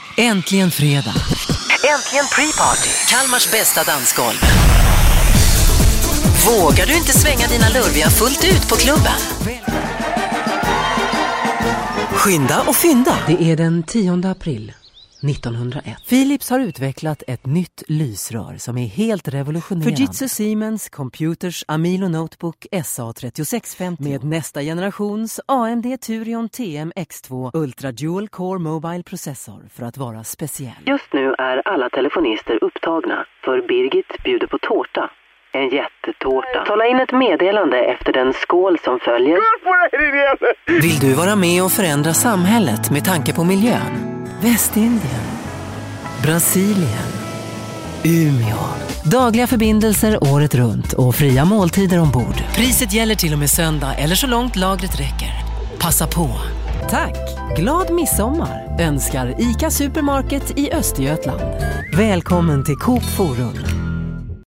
Äntligen fredag. Äntligen pre-party. Kalmars bästa dansgolv. Vågar du inte svänga dina lurviga fullt ut på klubben? Skynda och fynda. Det är den 10 april 1901. Philips har utvecklat ett nytt lysrör som är helt revolutionerande. Fujitsu Siemens Computers Amilo Notebook SA3650 med nästa generations AMD Turion TM X2 Ultra Dual Core Mobile Processor för att vara speciell. Just nu är alla telefonister upptagna, för Birgit bjuder på tårta. En jättetårta. Tala in ett meddelande efter den skål som följer. Vill du vara med och förändra samhället med tanke på miljön? Västindien, Brasilien, Umeå. Dagliga förbindelser året runt och fria måltider ombord. Priset gäller till och med söndag eller så långt lagret räcker. Passa på. Tack! Glad midsommar önskar ICA Supermarket i Östergötland. Välkommen till Coop Forum.